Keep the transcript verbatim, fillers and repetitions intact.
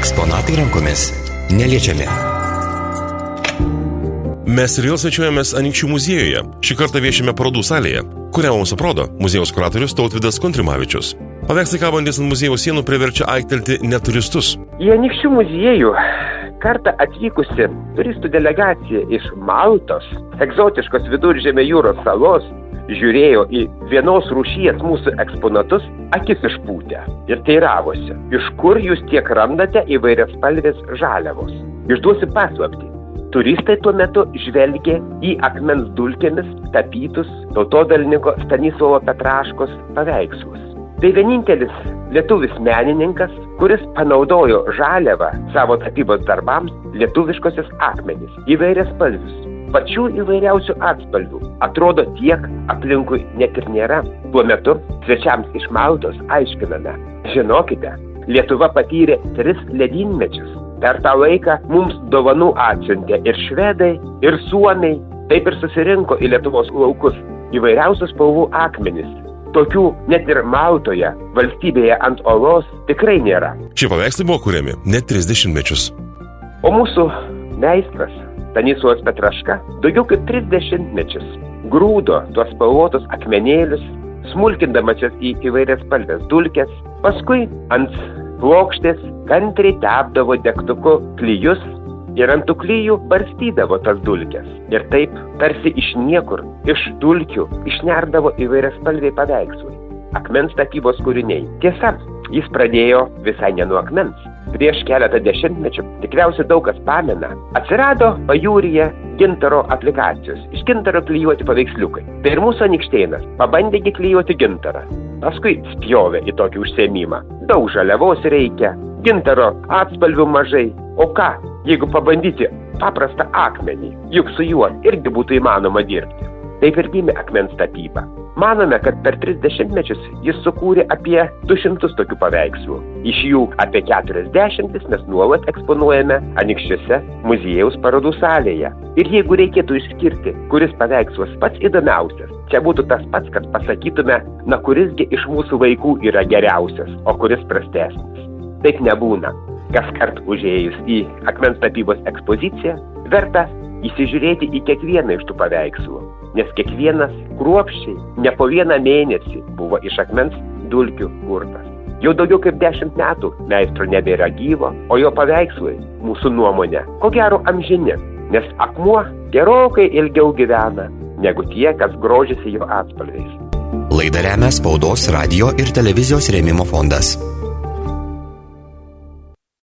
Eksponatai rankomis neliečiami. Mes ir vėl svečiuojamės Anykščių muziejuje. Šį kartą viešime parodų salėje, kurią mums aprodo muziejaus kuratorius Tautvydas Kontrimavičius. Paveikslai kabantys ant muziejaus sienų priverčia aiktelti net turistus. Į Anykščių muziejų kartą atvykusi turistų delegacija iš Maltos, egzotiškos Viduržemio jūros salos, žiūrėjo į vienos rūšies mūsų eksponatus akis išpūtę ir teiravosi, iš kur jūs tiek randate įvairiaspalvės žaliavos. Išduosiu paslaptį. Turistai tuo metu žvelgė į akmens dulkėmis tapytus tautodailininko Stanislovo Petraškos paveikslus. Tai vienintelis lietuvis menininkas, kuris panaudojo žaliavą savo tapybos darbams lietuviškosios akmenys, įvairiaspalvius. Pačių įvairiausių atspalvių atrodo tiek aplinkui net ir nėra. Tuo metu svečiams iš Maltos aiškiname. Žinokite, Lietuva patyrė tris ledynmečius. Per tą laiką mums dovanų atsiuntė ir švedai, ir suomiai. Taip ir susirinko į Lietuvos laukus įvairiausių spalvų akmenys. Tokių net ir Maltoje, valstybėje ant olos, tikrai nėra. Šie paveikslai buvo kuriami net tris dešimtmečius. O mūsų meistras Stanislovas Petraška daugiau kaip tris dešimtmečius grūdo tuos spalvotus akmenėlius, smulkindamas jas į įvairias spalvės dulkes, paskui ant plokštės kantriai tepdavo degtuku klijus ir ant tų klijų barstydavo tas dulkes. Ir taip, tarsi iš niekur, iš dulkių, išnerdavo įvairiaspalviai paveikslai. Akmens tapybos kūriniai. Tiesa, jis pradėjo visai ne nuo akmens. Prieš keletą dešimtmečių, tikriausiai daug kas pamena, atsirado pajūryje gintaro aplikacijos, iš gintaro klijuoti paveiksliukai. Tai ir mūsų Anykštėnas pabandėgi klijuoti gintarą. Paskui spjovė į tokį užsiėmimą. Daug žaliavos reikia, gintaro atspalvių mažai. O ką, jeigu pabandyti paprastą akmenį, juk su juo irgi būtų įmanoma dirbti. Taip ir gimė akmens tapyba. Manome, kad per tris dešimtmečius jis sukūrė apie du šimtus tokių paveikslų. Iš jų apie keturiasdešimt mes nuolat eksponuojame Anykščiuose muziejaus parodų salėje. Ir jeigu reikėtų išskirti, kuris paveikslas pats įdomiausias, čia būtų tas pats, kad pasakytume, na kurisgi iš mūsų vaikų yra geriausias, o kuris prastesnis. Taip nebūna. Kaskart užėjus į akmens tapybos ekspoziciją, verta įsižiūrėti į kiekvieną iš tų paveikslų, nes kiekvienas kruopščiai ne po vieną mėnesį buvo iš akmens dulkių kurtas. Jau daugiau kaip dešimt metų meistro nebėra gyvo, o jo paveikslai, mūsų nuomonė, ko gero amžini, nes akmuo gerokai ilgiau gyvena negu tie, kas grožisi jo atspalviais. Laidą remia Spaudos, radijo ir televizijos rėmimo fondas.